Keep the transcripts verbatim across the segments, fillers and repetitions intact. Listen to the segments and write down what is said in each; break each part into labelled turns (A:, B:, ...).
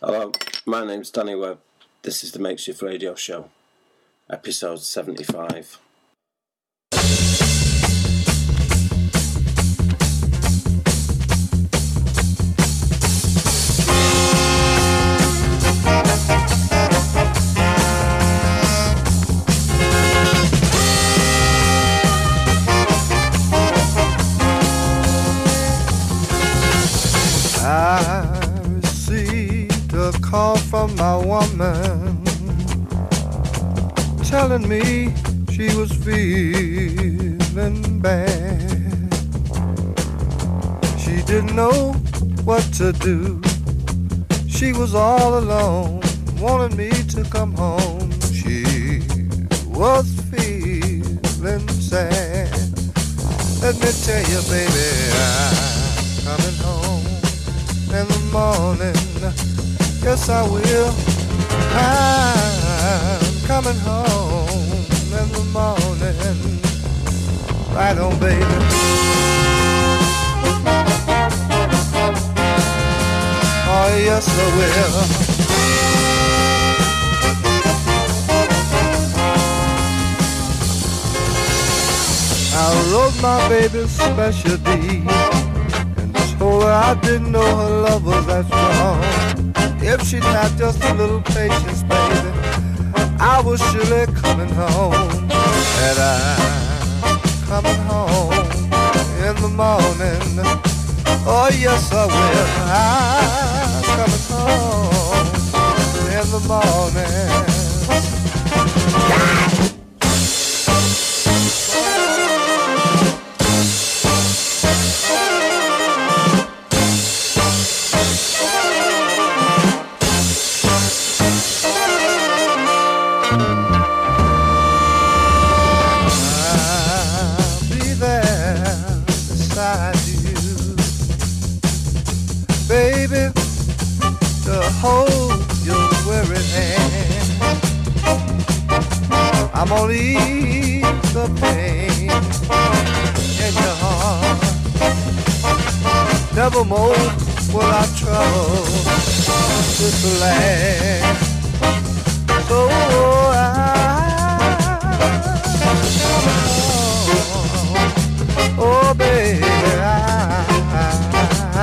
A: Hello, my name's Danny Webb. This is the Makeshift Radio Show, episode seventy-five.
B: Call from my woman telling me she was feeling bad. She didn't know what to do. She was all alone, wanted me to come home. She was feeling sad. Let me tell you, baby, I'm coming home in the morning. Yes, I will. I'm coming home in the morning. Right on, baby. Oh, yes, I will. I wrote my baby's special deed and told her I didn't know her love was that strong. If she'd have just a little patience, baby, I was surely coming home. And I'm coming home in the morning. Oh, yes, I will. I'm coming home in the morning. Yeah. Hold your weary hand. I'm gonna ease the pain in your heart. Nevermore will I trouble this land. So I, oh baby, I, I,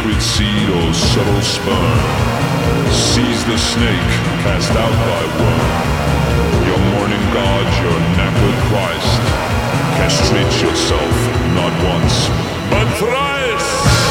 C: sacred seed or subtle sperm. Seize the snake, cast out thy worm. Your morning god, your knackered Christ. Castrate yourself, not once, but thrice!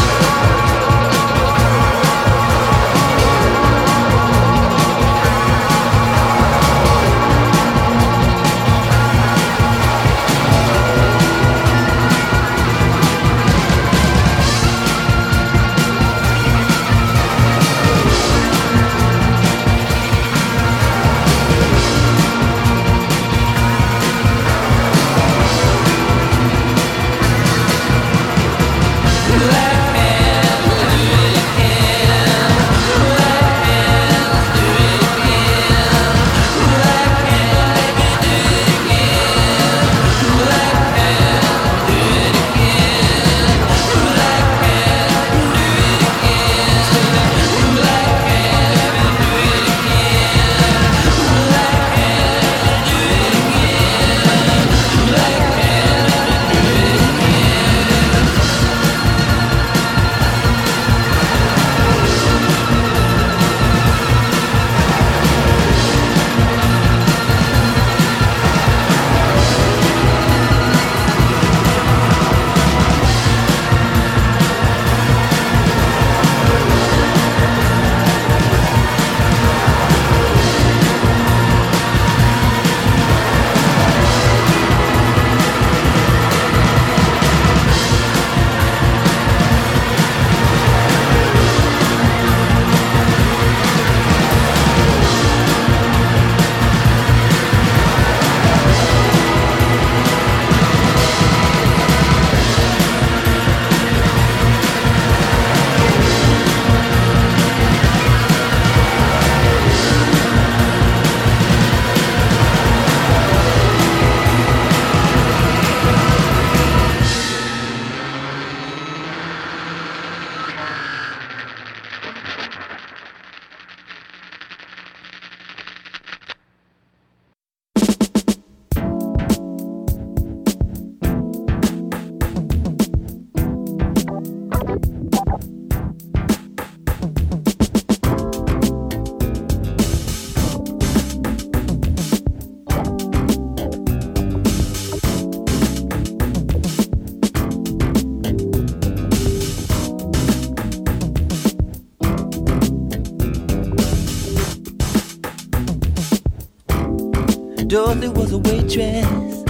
D: Dorothy was a waitress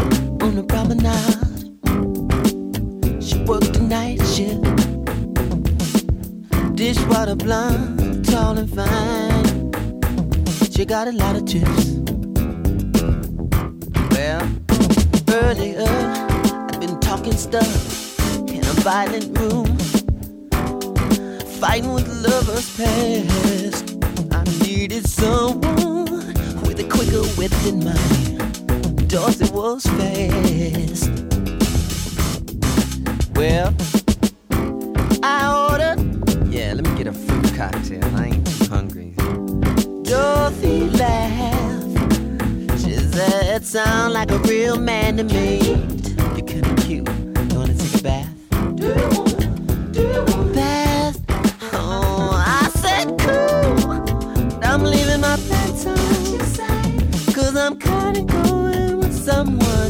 D: on the promenade. She worked the night shift. Dishwater blonde, tall and fine. She got a lot of tips. Well, earlier I'd been talking stuff in a violent room, fighting with lovers past. I needed someone with a quicker wit than mine. Dorothy was fast. Well, I ordered, yeah, let me get a fruit cocktail. I ain't too hungry. Dorothy laughed. She said, sound like a real man to me. You're kinda cute. You wanna take a bath? Do you wanna, do you wanna bath? Oh, I said cool. I'm leaving my pants on. Cause I'm kinda going with someone.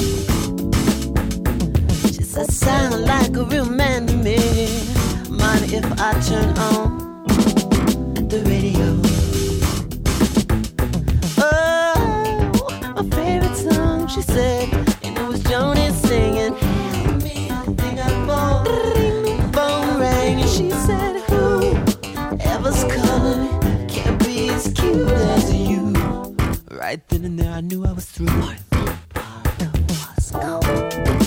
D: She said, sound like a real man to me. Mind if I turn on the radio? Oh, my favorite song, she said, and it was Joni singing. Help me, I think I'm born. Phone rang and she said, who ever's calling can't be as cute as you. Right then and there I knew I was through. My father was gone.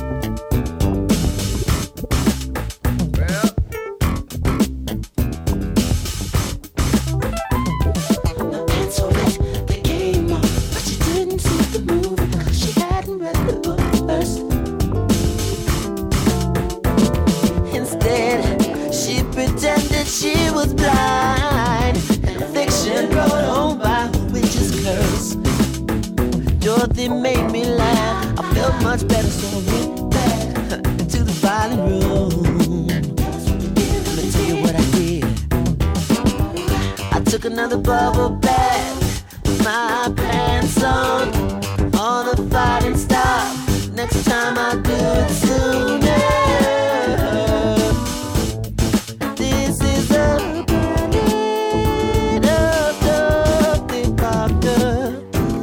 D: My pants were wet, they came off, but she didn't see the movie because she hadn't read the book first. Instead, she pretended she was blind, and a fiction brought home by a witch's curse. Dorothy made me laugh. I felt much better, so I went back to the violin room. Let me tell you what I did. another bubble bath with my pants on. All the fighting stop. Next time I'll do it sooner. This is a planet of Dorothy Parker.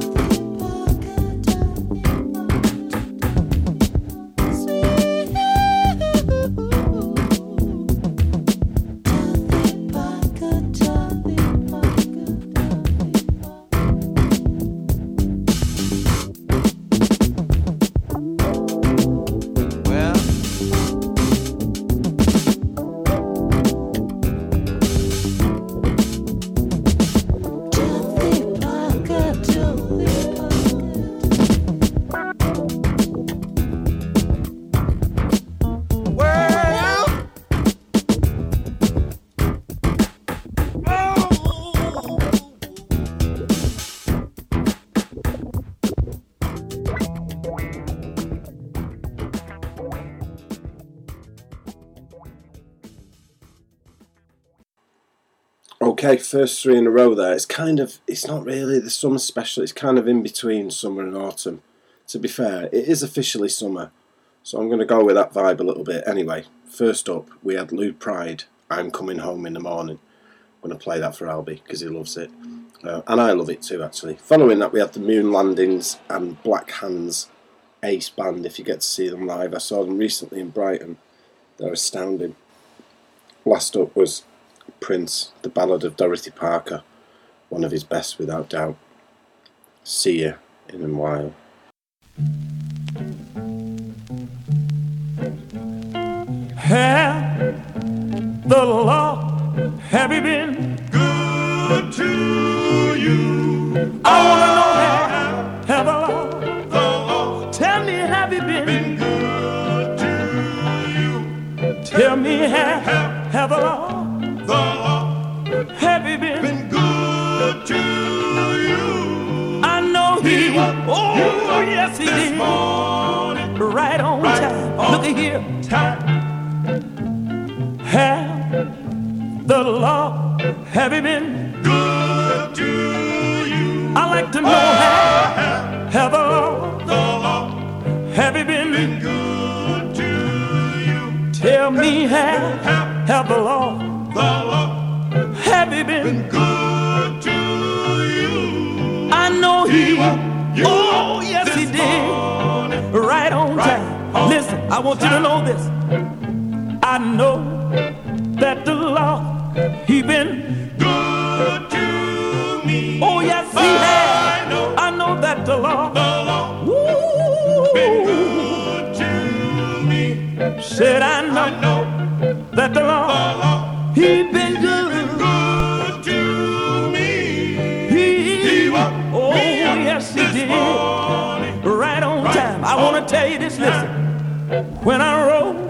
A: Okay, first three in a row there. It's kind of, it's not really the summer special, it's kind of in between summer and autumn. To be fair, it is officially summer, so I'm going to go with that vibe a little bit. Anyway, first up, we had Lou Pride, I'm Coming Home in the Morning. I'm going to play that for Albie, because he loves it. Uh, and I love it too, actually. Following that, we had the Moon Landings and Black Hands, ace band, if you get to see them live. I saw them recently in Brighton. They're astounding. Last up was Prince, The Ballad of Dorothy Parker, one of his best without doubt. See you in a while.
E: Have the Lord, have he been good to you? I want to know that. Have the Lord, the Lord, tell me, have he been, been good to you? Tell me, have, have, have the Lord, the Lord, have he been, been good to you? I know he, he oh, yes he did, morning, right on right time. On Look at here, time. Have the Lord, have he been good to you? I like to know, oh, have, have the Lord, the Lord, have he been, been good to you? Tell me, have, have, have the Lord, the Lord, have he been, been good to you? I know he, he oh yes he did, morning, right on right time. On Listen, I want time. You to know this. I know that the Lord, he been good to me. Oh yes he has. I know, I know that the Lord, the Lord, woo, been good to me. Said I know, I know that the Lord, the Lord, he been good, been good to me. He, he oh yes he did, morning, right on right time. I want to tell you this. Listen, when I rode,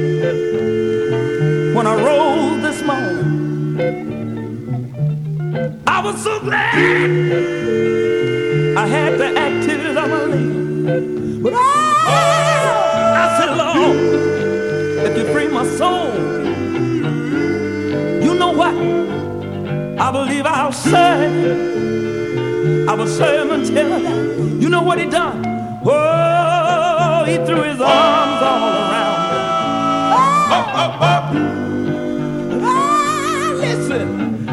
E: when I rose this morning, I was so glad I had the activities of my life. But oh, I said, Lord, if you free my soul, you know what? I believe I'll serve. I will serve until I die. You know what he done? Oh, he threw his arms all around me. Oh, oh, oh. Ah, listen.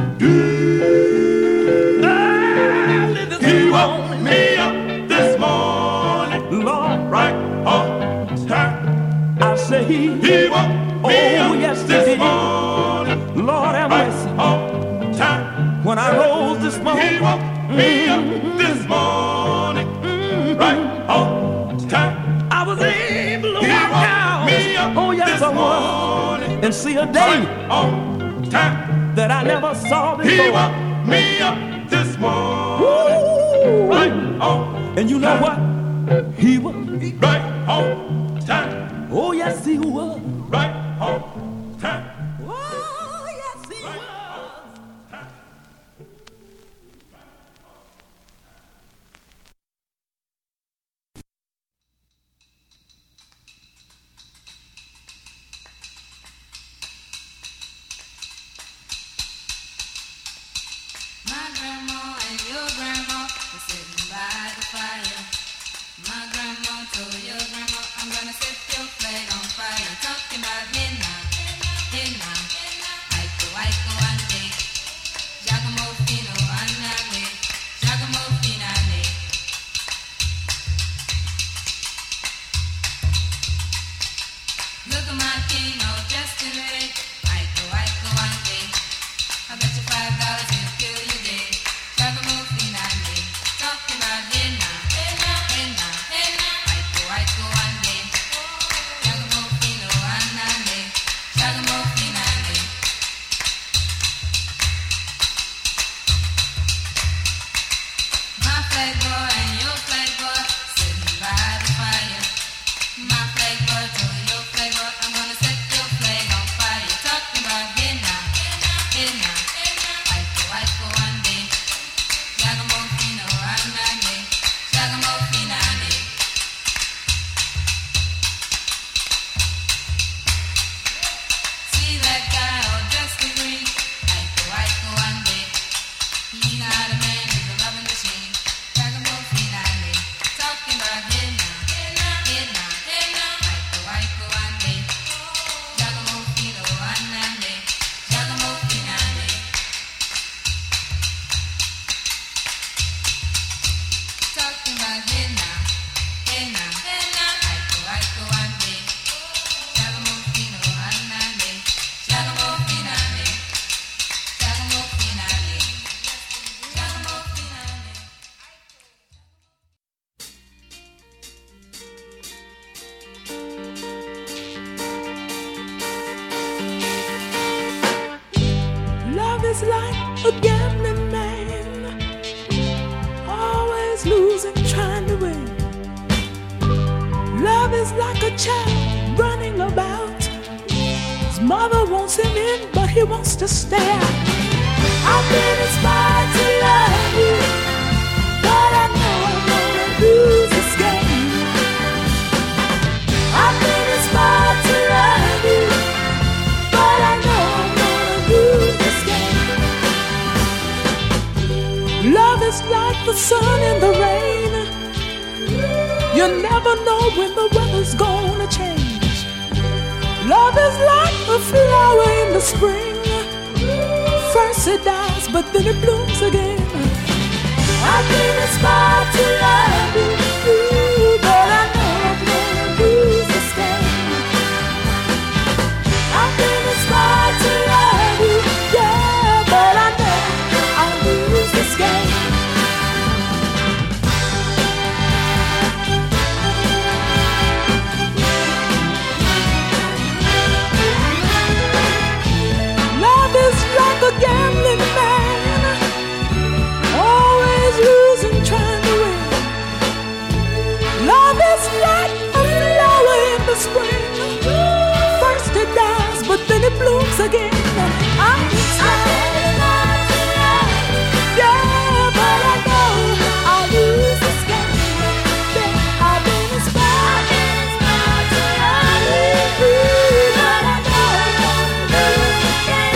E: Ah, listen. He woke me up this morning, Lord, right on time. I say he, he woke me oh, up yes, this he morning, Lord have mercy. Right on time. When I rose this morning, he woke me up this morning, mm-hmm, right on time. I was able to he walk out. Me up oh yes, I was. And see a day right on time that I never saw before. He woke me up this morning, Woo. Right on. And you know time. What? He was right on time. Oh yes, he was right on time. Oh yes, he right was. Time. mother wants him in, but he wants to stay out. I've been inspired to love you, but I know I'm gonna lose this game. I've been inspired to love you, but I know I'm gonna lose this game. Love is like the sun and the rain. You never know when the weather's gonna change. Love is like a flower in the spring. First it dies, but then it blooms again. I've been inspired to love you, but I know I'm gonna lose this game. I've been inspired to love you, yeah, but I know I'll lose this game. Like a gambling man, always losing, trying to win. Love is like a flower in the spring. First it dies, but then it blooms again. I'm inspired to love, yeah, but I know I'll lose this game. Yeah, I've been inspired, inspired to love you, but I know I'm gonna lose this game.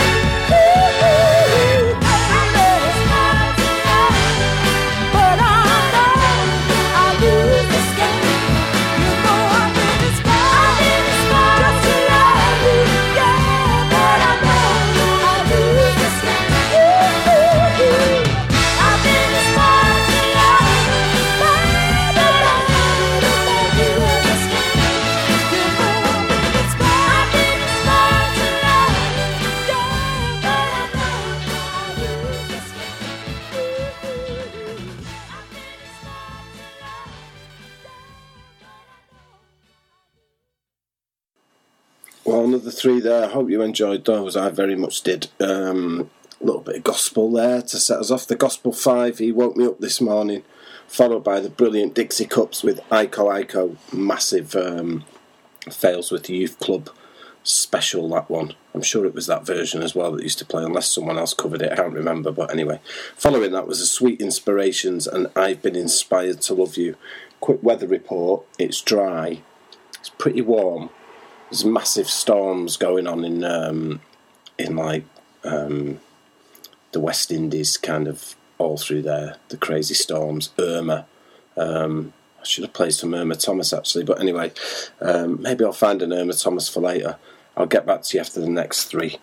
A: Well, another three there. I hope you enjoyed those. I very much did. Um, a little bit of gospel there to set us off. The Gospel Five, He Woke Me Up This Morning, followed by the brilliant Dixie Cups with Iko Iko. Massive um, Fails with the Youth Club special, that one. I'm sure it was that version as well that used to play, unless someone else covered it. I can't remember, but anyway. Following that was the Sweet Inspirations and I've Been Inspired to Love You. Quick weather report. It's dry. It's pretty warm. There's massive storms going on in um, in like um, the West Indies, kind of all through there. The crazy storms, Irma. Um, I should have played some Irma Thomas actually, but anyway, um, maybe I'll find an Irma Thomas for later. I'll get back to you after the next three.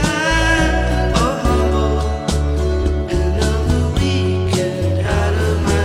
F: Another weekend out of my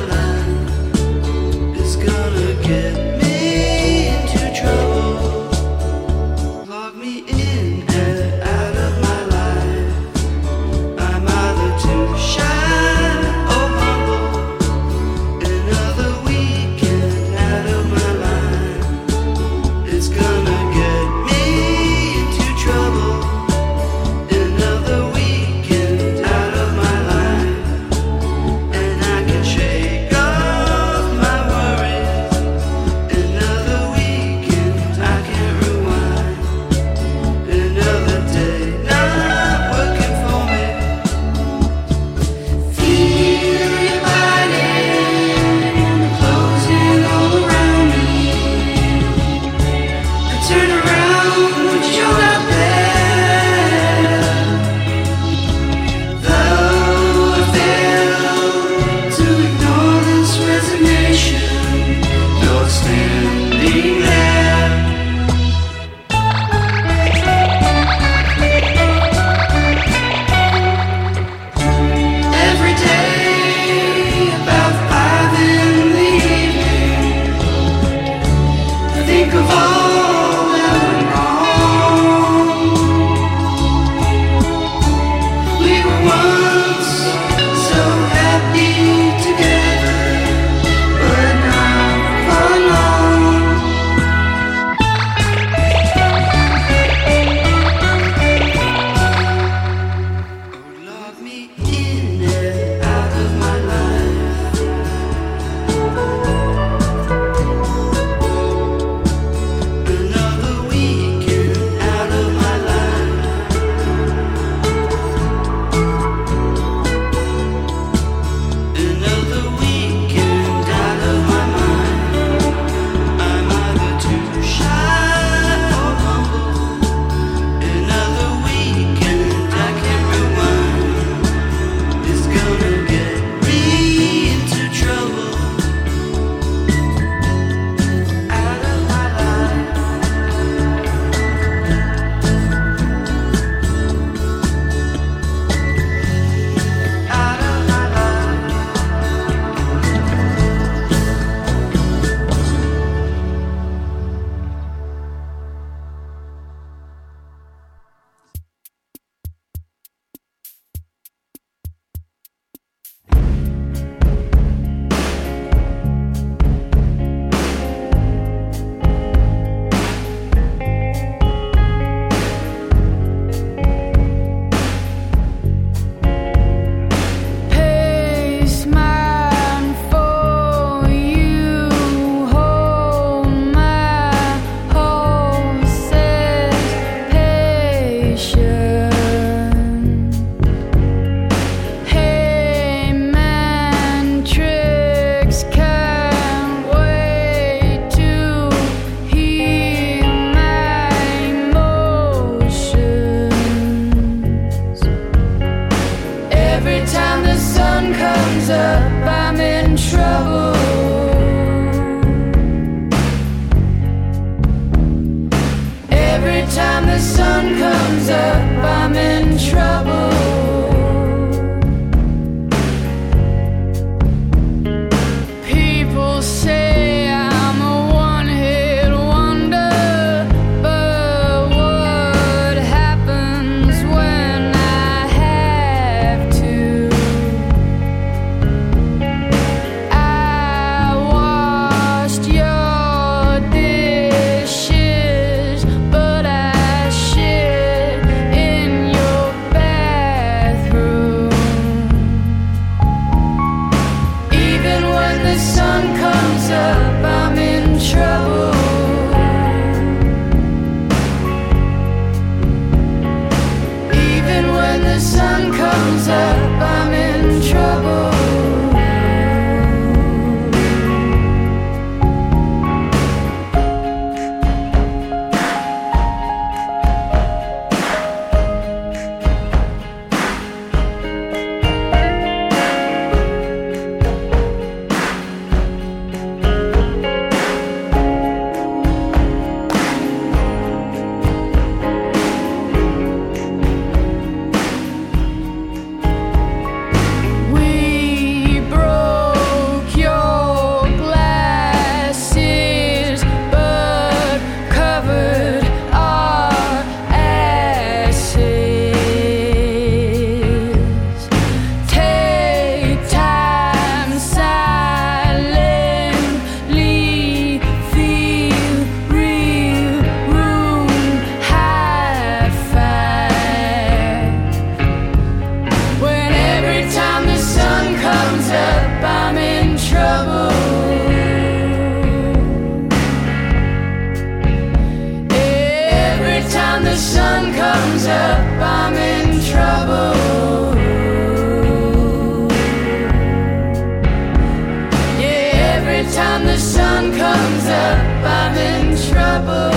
F: time the sun comes up, I'm in trouble.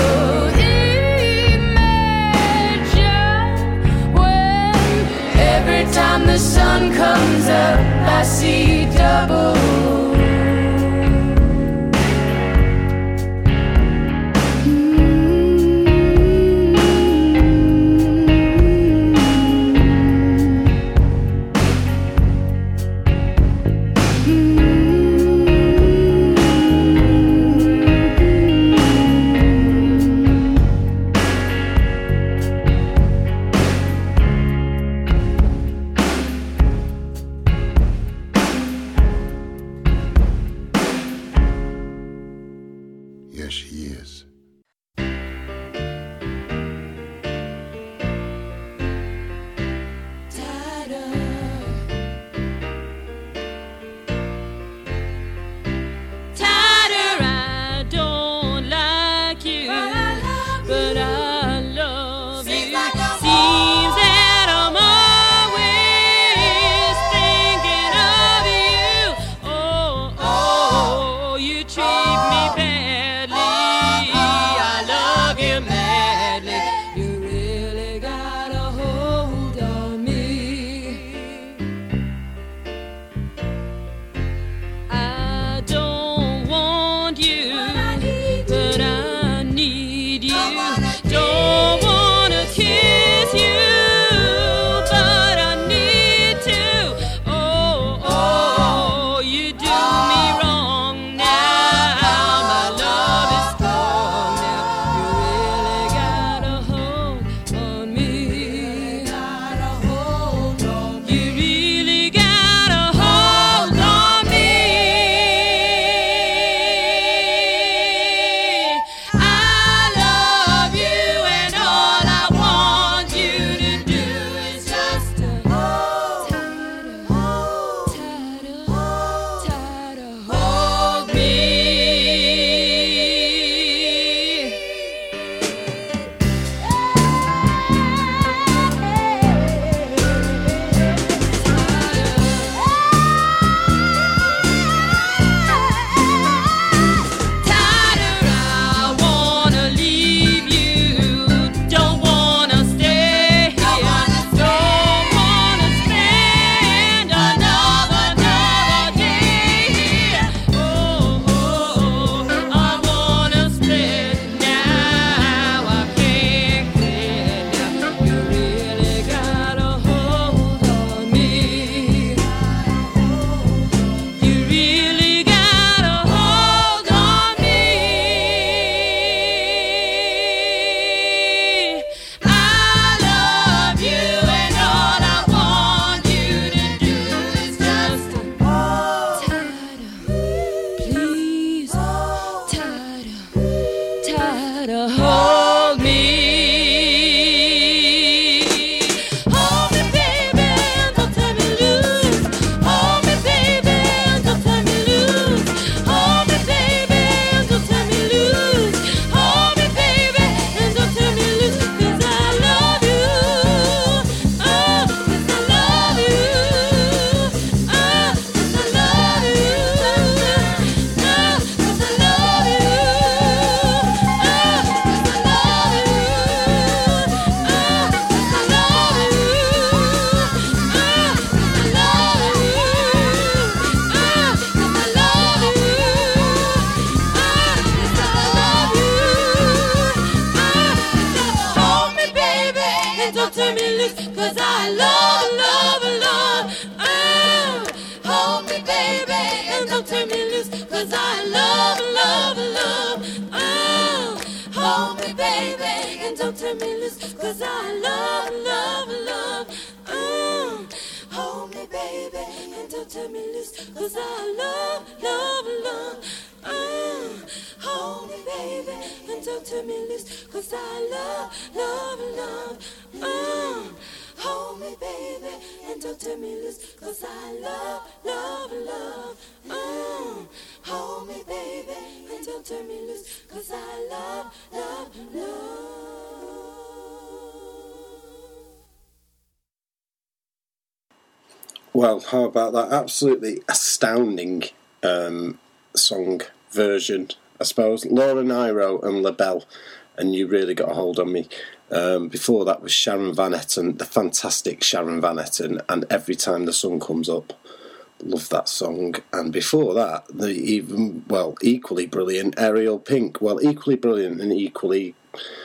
F: Imagine when every time the sun comes up, I see double.
G: Yes, she is.
A: Well, how about that absolutely astounding um, song version, I suppose. Laura Nyro and LaBelle, and You Really Got a Hold on Me. Um, before that was Sharon Van Etten, the fantastic Sharon Van Etten, and Every Time the Sun Comes Up. Love that song. And before that, the even, well, equally brilliant Ariel Pink. Well, equally brilliant and equally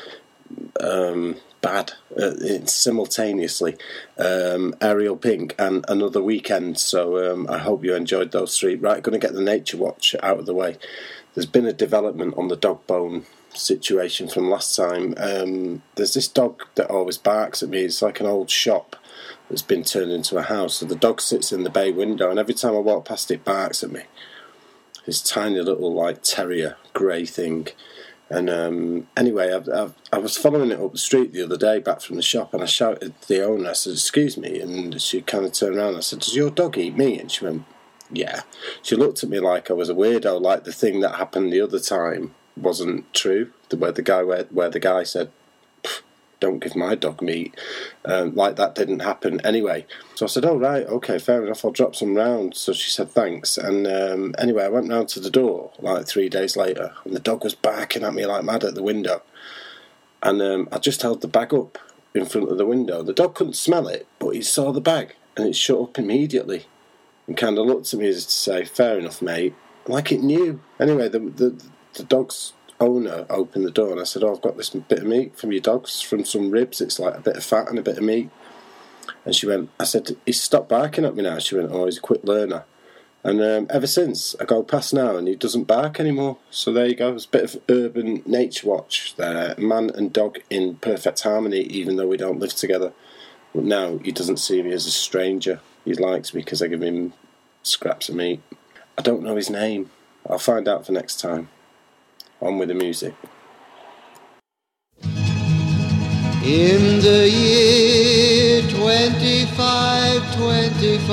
A: um, bad uh, simultaneously. Um, Ariel Pink and Another Weekend. So um, I hope you enjoyed those three. Right, going to get the Nature Watch out of the way. There's been a development on the dog bone situation from last time. Um, there's this dog that always barks at me. It's like an old shop that's been turned into a house. So the dog sits in the bay window, and every time I walk past it, barks at me. This tiny little like terrier grey thing. And um, anyway, I've, I've, I was following it up the street the other day back from the shop, and I shouted at the owner. I said, "Excuse me," and she kind of turned around. I said, "Does your dog eat me?" And she went, "Yeah." She looked at me like I was a weirdo, like the thing that happened the other time wasn't true. The where the guy where where the guy said, "Don't give my dog meat," um, like that didn't happen anyway. So I said, "Oh right, okay, fair enough. I'll drop some round." So she said thanks, and um, anyway, I went round to the door like three days later, and the dog was barking at me like mad at the window, and um, I just held the bag up in front of the window. The dog couldn't smell it, but he saw the bag, and it shut up immediately, and kind of looked at me as to say, "Fair enough, mate," like it knew. Anyway, the the, the dog's owner opened the door, and I said, "Oh, I've got this bit of meat from your dogs, from some ribs. It's like a bit of fat and a bit of meat." And she went, I said, "He's stopped barking at me now." She went, "Oh, he's a quick learner." And um, ever since, I go past now and he doesn't bark anymore. So there you go. It's a bit of urban nature watch there. Man and dog in perfect harmony, even though we don't live together. But now he doesn't see me as a stranger. He likes me because I give him scraps of meat. I don't know his name. I'll find out for next time. On with the music.
B: In the year twenty-five twenty-five,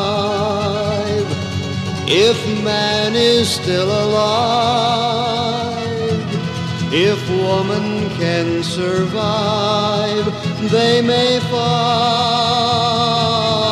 B: if man is still alive, if woman can survive, they may find.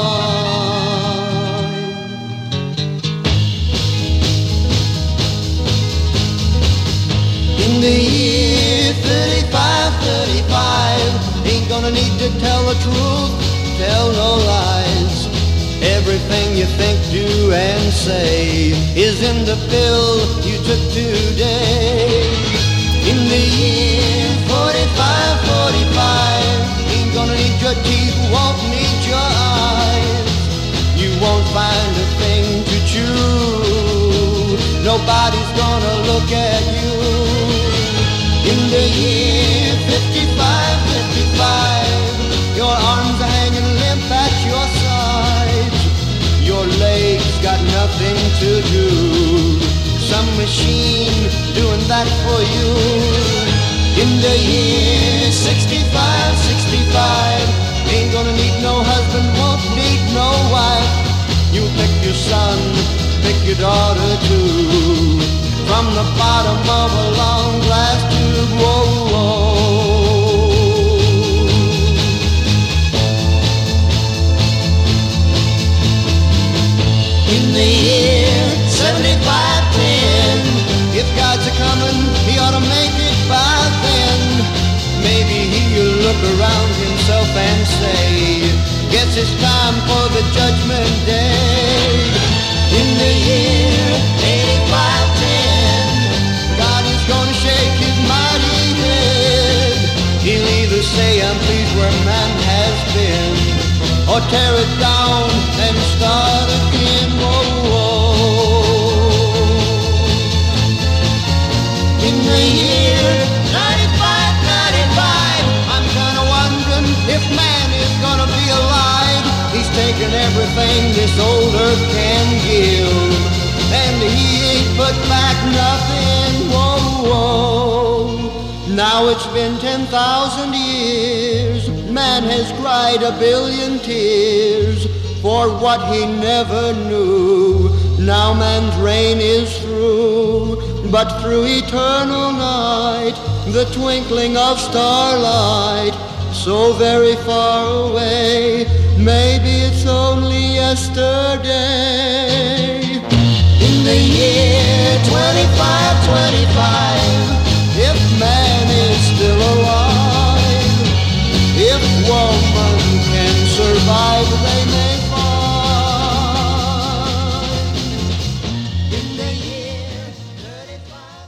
B: In the year thirty-five thirty-five, ain't gonna need to tell the truth, tell no lies. Everything you think, do, and say is in the pill you took today. In the year forty-five forty-five, ain't gonna need your teeth, won't need your eyes. You won't find a thing to chew, nobody's gonna look at you. In the year fifty-five fifty-five, your arms are hanging limp at your sides. Your legs got nothing to do, some machine doing that for you. In the year sixty-five sixty-five, ain't gonna need no husband, won't need no wife. You pick your son, pick your daughter too, from the bottom of a long glass tube. Whoa, whoa. In the year seventy-five ten, if God's a comin', he ought to make it by then. Maybe he'll look around himself and say, guess it's time for the judgment day. In the year eighty-five ten, God is gonna shake his mighty head. He'll either say, I'm pleased where man has been, or tear it down and start again. Whoa, whoa. In the year ninety-five ninety-five, I'm kinda wondering if man is gonna be alive. He's taken everything this old earth can give, and he ain't put back nothing. Whoa, whoa. Now it's been ten thousand years, man has cried a billion tears for what he never knew. Now man's reign is through, but through eternal night, the twinkling of starlight, so very far away, maybe it's only yesterday. In the year twenty
H: thirty-five, twenty-five. If man is still alive, if woman can survive, they may find in the year thirty-five,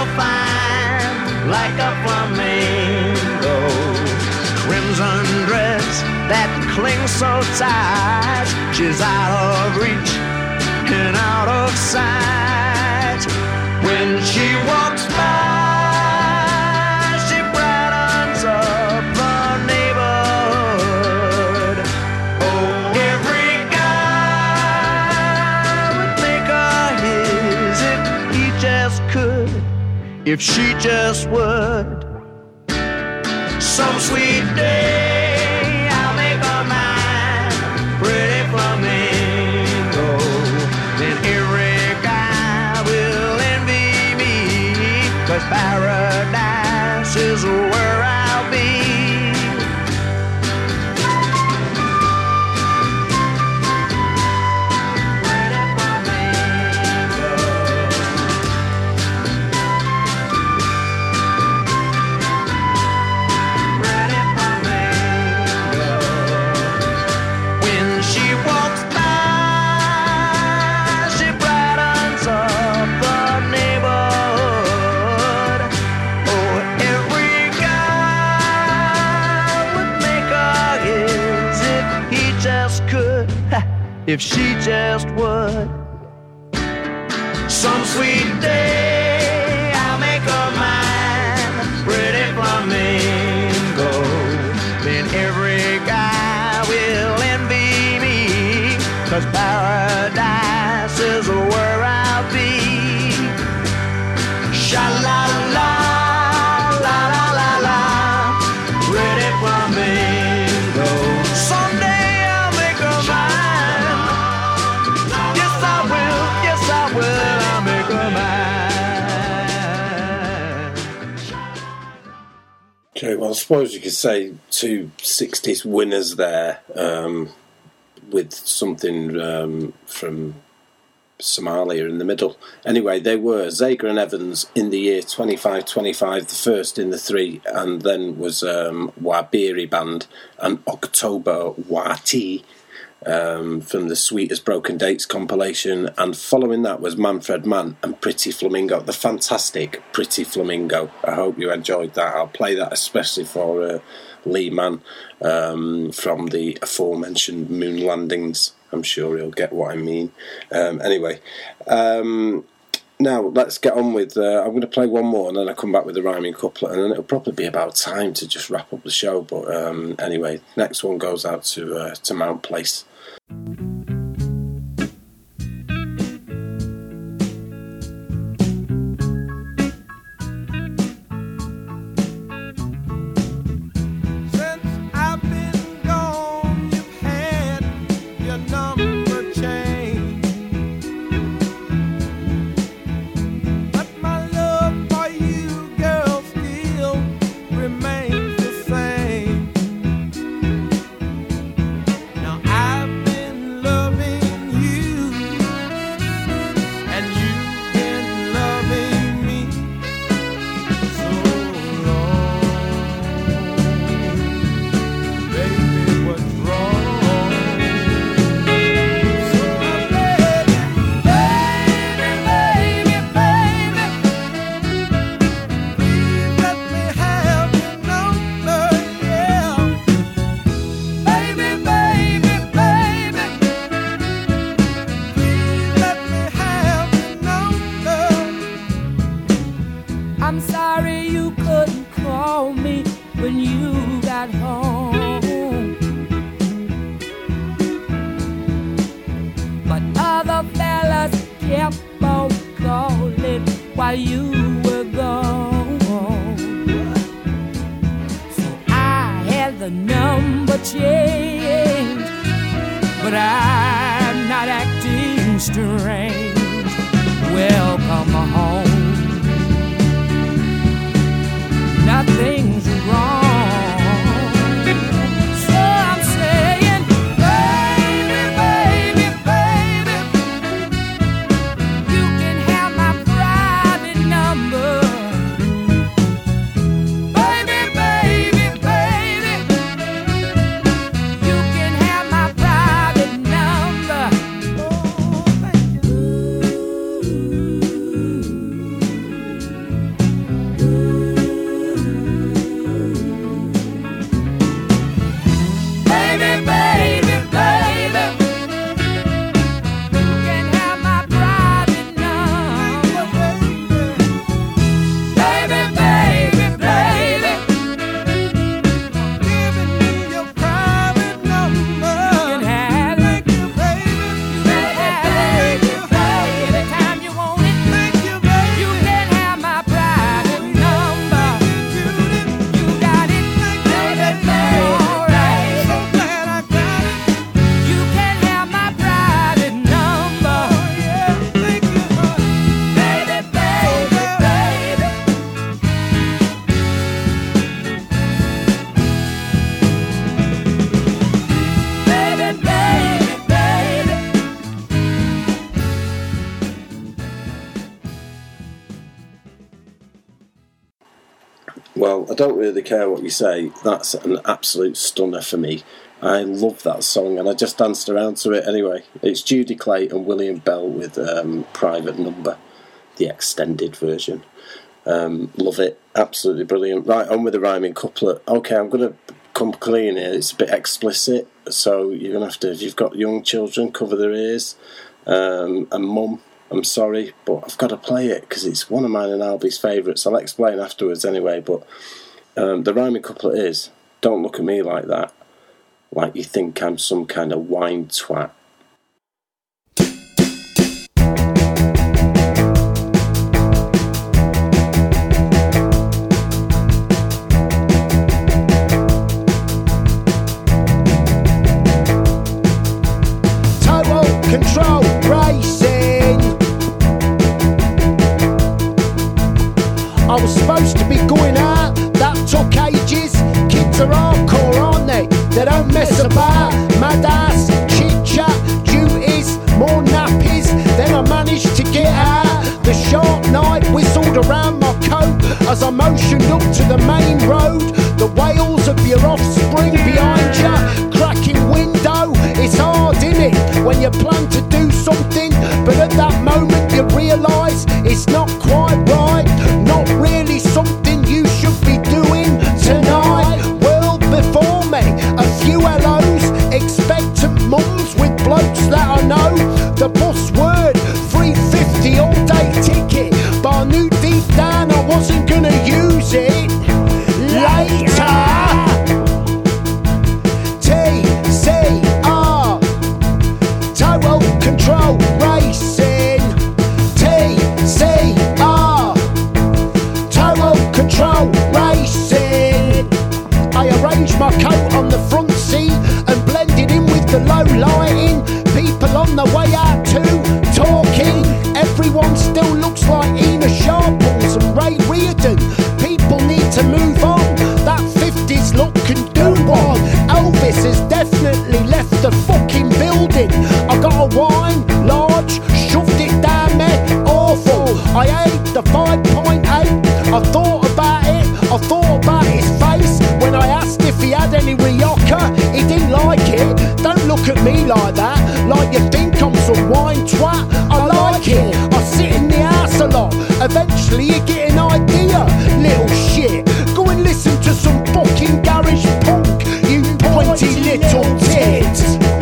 D: fine like a flamingo. Crimson dress that clings so tight, she's out of reach and out of sight. When she walks by, she brightens up the neighborhood. Oh, every guy would make her his if he just could, if she just would. Some sweet day I'll make her mine, pretty flamingo. Then every guy will envy me, 'cause paradise is where I'll be. If she just would. Some sweet day I'll make her mine, pretty flamingo. Then every guy will envy me, 'cause paradise is where I'll be. Sha-la-la, la-la-la-la, pretty flamingo. Someday I'll make her mine.
A: Okay, well, I suppose you could say two sixties winners there, um, with something um, from Somalia in the middle. Anyway, they were Zager and Evans in the year twenty-five twenty-five, the first in the three, and then was um, Wabiri Band and October Wati um, from the Sweet as Broken Dates compilation, and following that was Manfred Mann and Pretty Flamingo, the fantastic Pretty Flamingo. I hope you enjoyed that. I'll play that especially for uh, Lee Mann um, from the aforementioned Moon Landings. I'm sure he'll get what I mean. Um, anyway, um, now let's get on with, uh, I'm going to play one more and then I'll come back with the rhyming couplet, and then it'll probably be about time to just wrap up the show. But um, anyway, next one goes out to uh, to Mount Place.
F: Private number.
A: Well, I don't really care what you say. That's an absolute stunner for me. I love that song, and I just danced around to it anyway. It's Judy Clay and William Bell with um, Private Number, the extended version. Um, love it. Absolutely brilliant. Right, on with the rhyming couplet. Okay, I'm going to come clean here. It's a bit explicit, so you're going to have to, if you've got young children, cover their ears. Um, and Mum, I'm sorry, but I've got to play it because it's one of mine and Albie's favourites. I'll explain afterwards anyway, but um, the rhyming couplet is, don't look at me like that, like you think I'm some kind of wine twat.
H: Control racing. I was supposed to be going out, that took ages. Kids are hardcore, aren't they? They don't mess about. Mad ass, chit chat, duties, more nappies. Then I managed to get out. The sharp night whistled around my coat as I motioned up to the main road. The wails of your offspring behind you, cracking window. It's hard, innit, when you plan to do something, but at that moment you realise it's not quite right. Not really something you should be doing tonight. World before me, a few hellos, expectant mums with blokes that I know. The bus word, three fifty all day ticket, but I knew deep down I wasn't gonna use it. Later. Control racing. T C R. Total control racing. I arranged my coat on the front seat and blended in with the low lighting. People on the way out too, talking. Everyone still looks like Ina Sharples and Ray Reardon. People need to move on. That fifties look can do one. Elvis has definitely left the fucking building. I got a wine, large, shoved it down me, awful. I ate the five point eight, I thought about it, I thought about his face. When I asked if he had any Rioja, he didn't like it. Don't look at me like that, like you think I'm some wine twat. I like it, I sit in the house a lot. Eventually you get an idea, little shit. Go and listen to some fucking garage punk, you pointy little tit.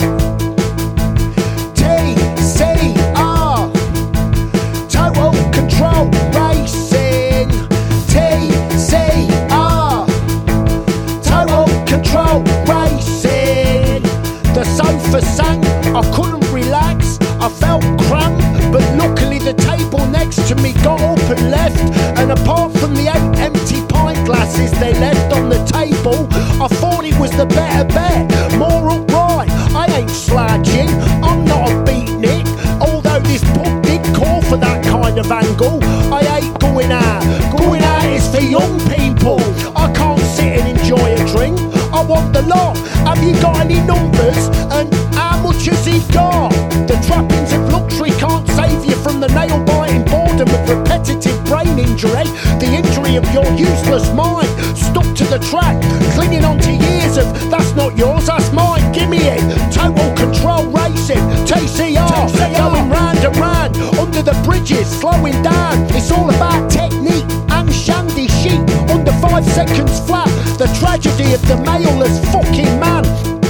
H: T C R. Total control racing. T C R. Total control racing. The sofa sank, I couldn't relax, I felt cramped, but luckily the table next to me got up and left. And apart from the eight empty pint glasses they left on the table, I thought it was the better bet. More upright, I ain't slouching, I'm not a beatnik. Although this book did call for that kind of angle. I ain't going out, going out is for young people. I can't sit and enjoy a drink, I want the lot. Have you got any numbers, and how much has he got? The trappings of luxury can't save you from the nail-biting boredom of repetitive brain injury. The injury of your useless mind, stuck to the track, clinging on to years of that's not yours, that's mine, gimme it. Total control racing, T C R, going round and round, under the bridges, slowing down. It's all about technique and shandy chic, under five seconds flat. The tragedy of the male-less fucking man.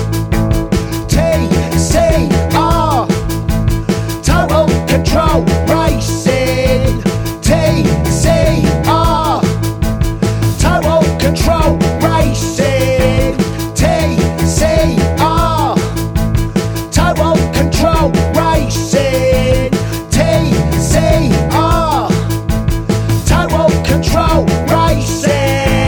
H: T C R. Total control racing. T C R. Total control racing. T C R. Total control racing. T C R. Total control racing.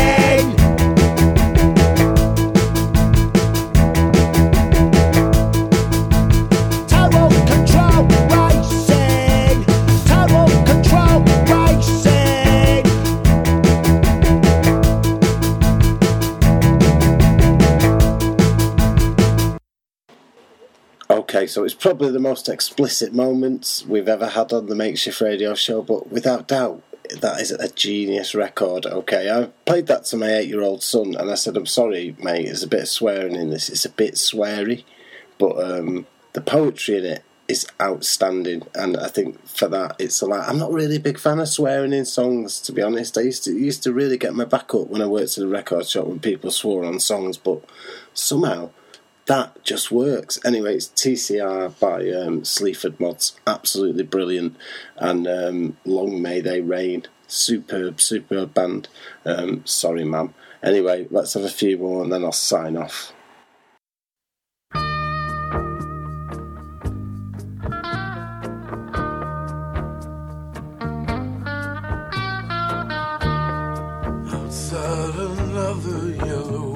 H: Total control racing. Total control racing.
A: Okay, so it's probably the most explicit moments we've ever had on the Makeshift Radio Show, but without doubt, that is a genius record. Okay, I played that to my eight-year-old son, and I said, "I'm sorry, mate. There's a bit of swearing in this. It's a bit sweary, but um, the poetry in it is outstanding." And I think for that, it's a lot. I'm not really a big fan of swearing in songs, to be honest. I used to it used to really get my back up when I worked at a record shop when people swore on songs, but somehow that just works. Anyway, it's T C R by um, Sleaford Mods. Absolutely brilliant. And um, Long May They Rain. Superb, superb band. Um, sorry, ma'am. Anyway, let's have a few more and then I'll sign off.
I: Outside another yellow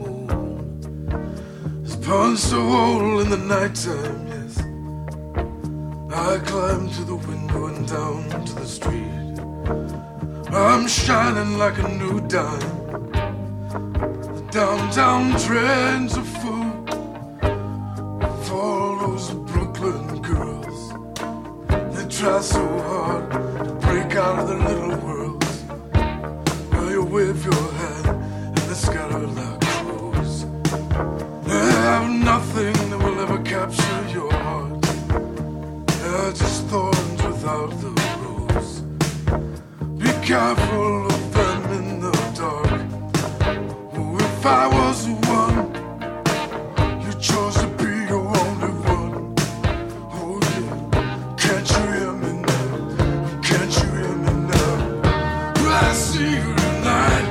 I: punched a hole in the nighttime, yes. I climbed to the window and down to the street. I'm shining like a new dime. The downtown trends are full of all those Brooklyn girls. They try so hard to break out of their little worlds. Now you wave your hand and they scatter like crows. They have nothing that will ever capture your heart. They're just thorns without the rose. Be careful of them in the dark. Oh, if I was the one you chose to be your only one. Oh yeah, can't you hear me now? Can't you hear me now? Well, I see you tonight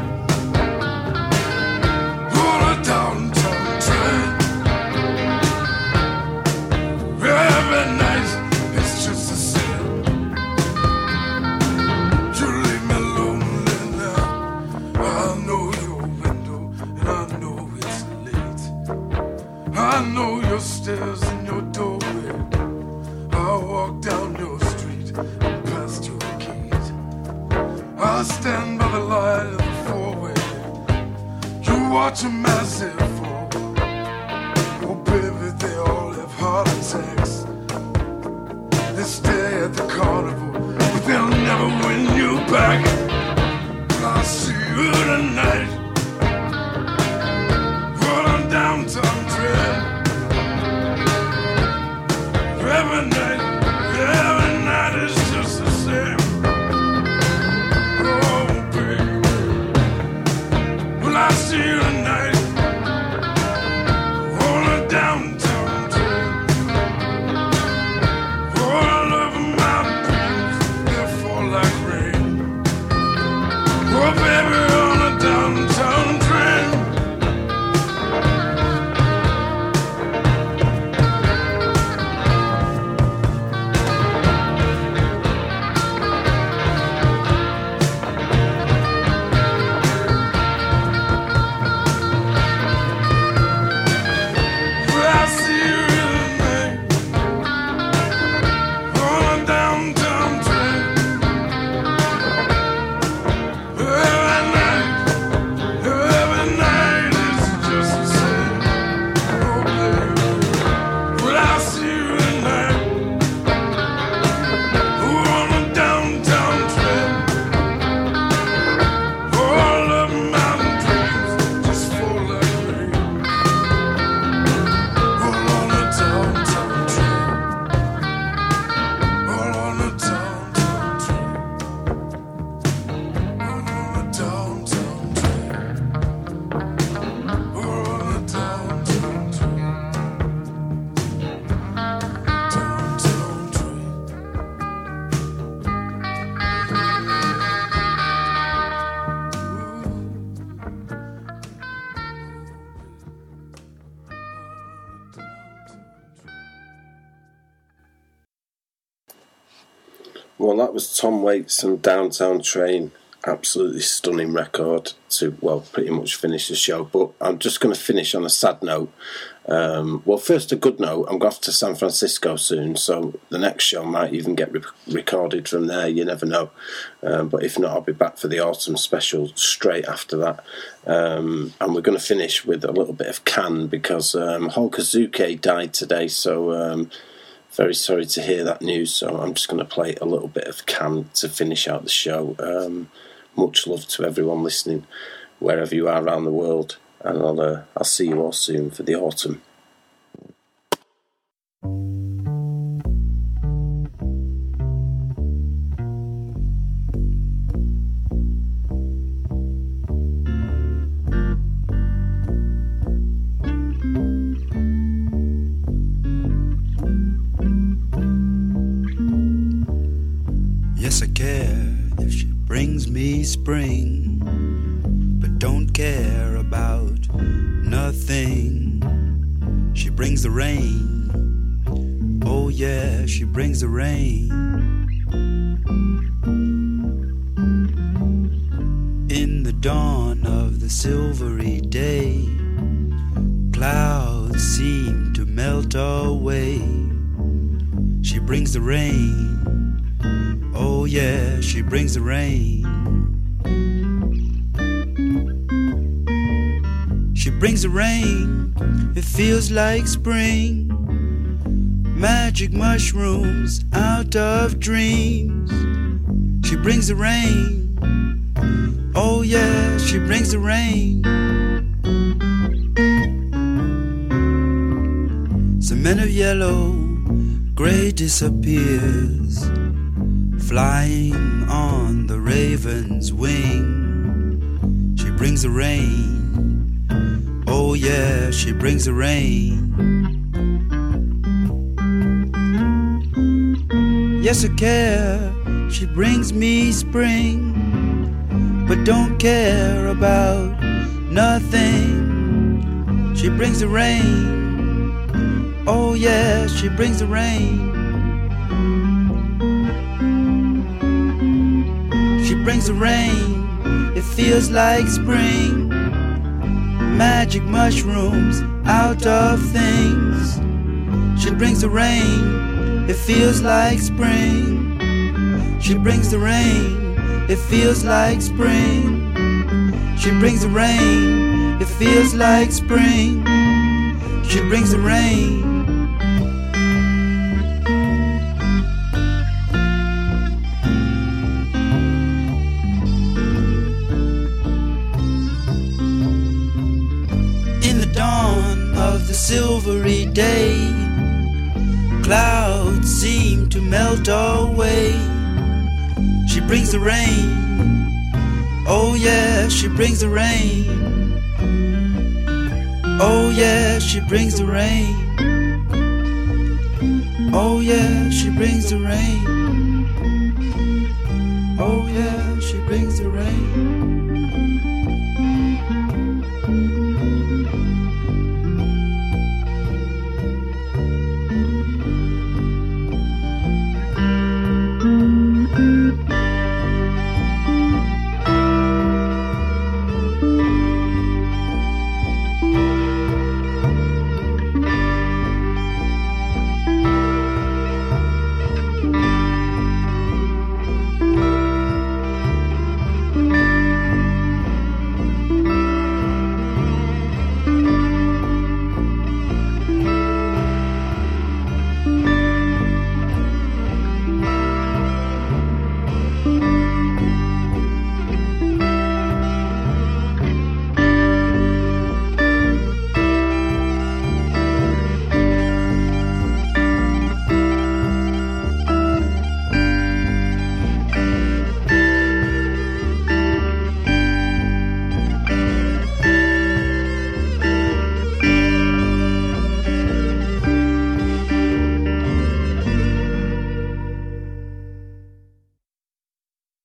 I: on a downtown train. Every night it's just the same. You leave me lonely now. I know your window and I know it's late. I know your stairs and your doorway. I walk down your street and past your gate. I stand by the light of the four-way. You watch a massive fall. Oh baby, they all have heart attacks. They stay at the carnival, but they'll never win you back. I'll see you tonight on a downtown train. Every night, every night is just the same. Oh baby, well I see you tonight on a downtown train. All of my dreams, they fall like rain. Oh baby, on a downtown train. Well, I see you tonight on a downtown train. Every night, every night is just the same. Oh baby, well I see you tonight on a downtown train. All of my dreams just fall like rain. All on a downtown train. All on a downtown train. All on a downtown train. All on a downtown train. Downtown train.
A: Well, that was Tom Waits and Downtown Train. Absolutely stunning record to, well, pretty much finish the show. But I'm just going to finish on a sad note. Um, well, first a good note. I'm going off to San Francisco soon, so the next show might even get re- recorded from there. You never know. Um, but if not, I'll be back for the autumn special straight after that. Um, and we're going to finish with a little bit of Can because um, Hulk Azuke died today, so... Um, Very sorry to hear that news, so I'm just going to play a little bit of Can to finish out the show. Um, much love to everyone listening, wherever you are around the world, and I'll, uh, I'll see you all soon for the autumn.
J: Yes, I care if she brings me spring, but don't care about nothing. She brings the rain. Oh yeah, she brings the rain. In the dawn of the silvery day, clouds seem to melt away. She brings the rain. Oh yeah, she brings the rain. She brings the rain, it feels like spring. Magic mushrooms out of dreams. She brings the rain. Oh yeah, she brings the rain. Some men of yellow, gray disappears, flying on the raven's wing. She brings the rain. Oh yeah, she brings the rain. Yes, I care, she brings me spring, but don't care about nothing. She brings the rain. Oh yeah, she brings the rain. She brings the rain, it feels like spring. Magic mushrooms out of things. She brings the rain, it feels like spring. She brings the rain, it feels like spring. She brings the rain, it feels like spring. She brings the rain. The silvery day, clouds seem to melt away. She brings the rain. Oh yeah, she brings the rain. Oh yeah, she brings the rain. Oh yeah, she brings the rain. Oh yeah, she brings the rain.